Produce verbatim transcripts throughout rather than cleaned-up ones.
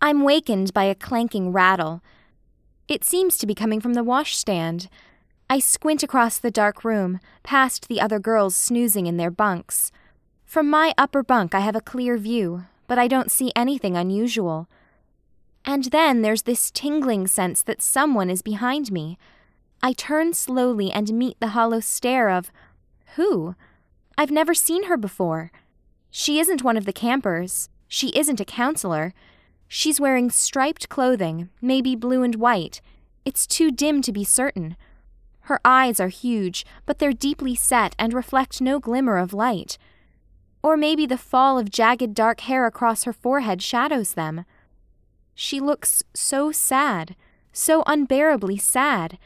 I'm wakened by a clanking rattle. It seems to be coming from the washstand. I squint across the dark room, past the other girls snoozing in their bunks. From my upper bunk I have a clear view, but I don't see anything unusual. And then there's this tingling sense that someone is behind me. I turn slowly and meet the hollow stare of... who? I've never seen her before. She isn't one of the campers. She isn't a counselor. She's wearing striped clothing, maybe blue and white. It's too dim to be certain. Her eyes are huge, but they're deeply set and reflect no glimmer of light. Or maybe the fall of jagged dark hair across her forehead shadows them. She looks so sad, so unbearably sad.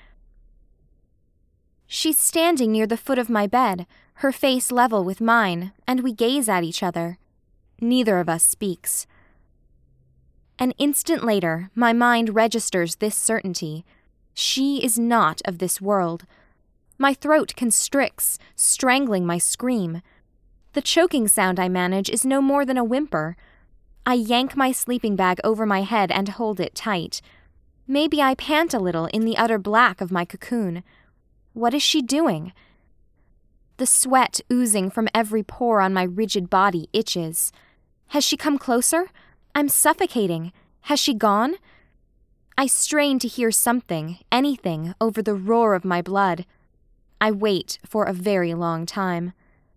She's standing near the foot of my bed, her face level with mine, and we gaze at each other. Neither of us speaks. An instant later, my mind registers this certainty. She is not of this world. My throat constricts, strangling my scream. The choking sound I manage is no more than a whimper. I yank my sleeping bag over my head and hold it tight. Maybe I pant a little in the utter black of my cocoon. What is she doing? The sweat oozing from every pore on my rigid body itches. Has she come closer? I'm suffocating. Has she gone? I strain to hear something, anything, over the roar of my blood. I wait for a very long time.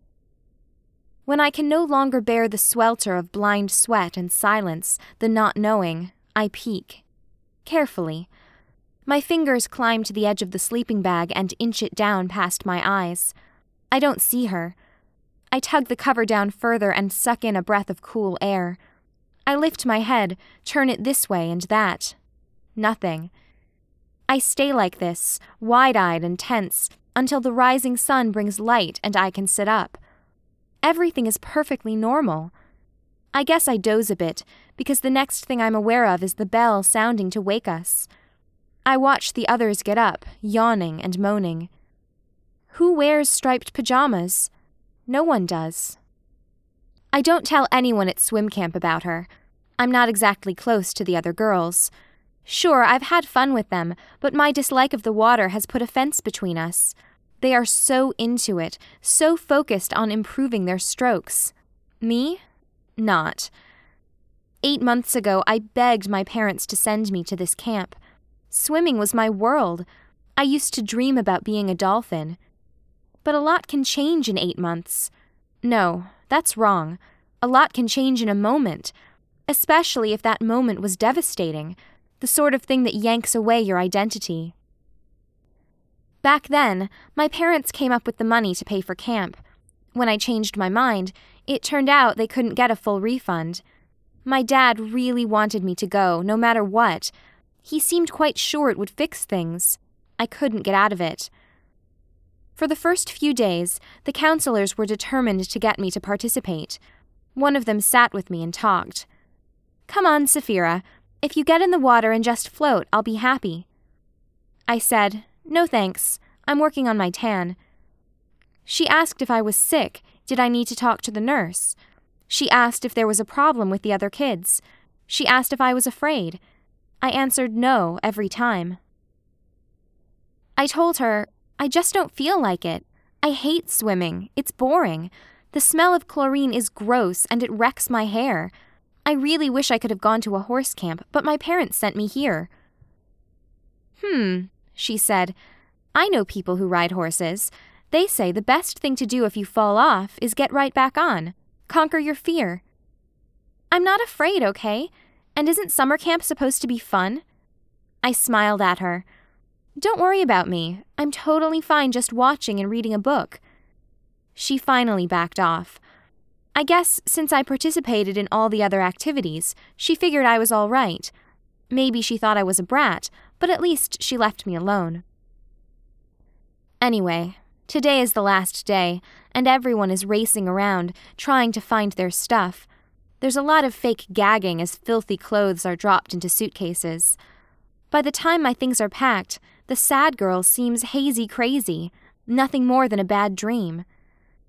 When I can no longer bear the swelter of blind sweat and silence, the not knowing, I peek. Carefully. My fingers climb to the edge of the sleeping bag and inch it down past my eyes. I don't see her. I tug the cover down further and suck in a breath of cool air. I lift my head, turn it this way and that. Nothing. I stay like this, wide-eyed and tense, until the rising sun brings light and I can sit up. Everything is perfectly normal. I guess I doze a bit, because the next thing I'm aware of is the bell sounding to wake us. I watch the others get up, yawning and moaning. Who wears striped pajamas? No one does. I don't tell anyone at swim camp about her. I'm not exactly close to the other girls. Sure, I've had fun with them, but my dislike of the water has put a fence between us. They are so into it, so focused on improving their strokes. Me? Not. Eight months ago, I begged my parents to send me to this camp. Swimming was my world. I used to dream about being a dolphin. But a lot can change in eight months. No, that's wrong. A lot can change in a moment, especially if that moment was devastating, the sort of thing that yanks away your identity. Back then, my parents came up with the money to pay for camp. When I changed my mind, it turned out they couldn't get a full refund. My dad really wanted me to go, no matter what. He seemed quite sure it would fix things. I couldn't get out of it. For the first few days, the counselors were determined to get me to participate. One of them sat with me and talked. "Come on, Saphira. If you get in the water and just float, I'll be happy." I said, "No thanks. I'm working on my tan." She asked if I was sick. Did I need to talk to the nurse? She asked if there was a problem with the other kids. She asked if I was afraid. I answered no every time. I told her, I just don't feel like it. I hate swimming. It's boring. The smell of chlorine is gross and it wrecks my hair. I really wish I could have gone to a horse camp, but my parents sent me here. Hmm, she said. I know people who ride horses. They say the best thing to do if you fall off is get right back on. Conquer your fear. I'm not afraid, okay? And isn't summer camp supposed to be fun? I smiled at her. Don't worry about me. I'm totally fine just watching and reading a book. She finally backed off. I guess since I participated in all the other activities, she figured I was all right. Maybe she thought I was a brat, but at least she left me alone. Anyway, today is the last day, and everyone is racing around, trying to find their stuff. There's a lot of fake gagging as filthy clothes are dropped into suitcases. By the time my things are packed, the sad girl seems hazy crazy, nothing more than a bad dream.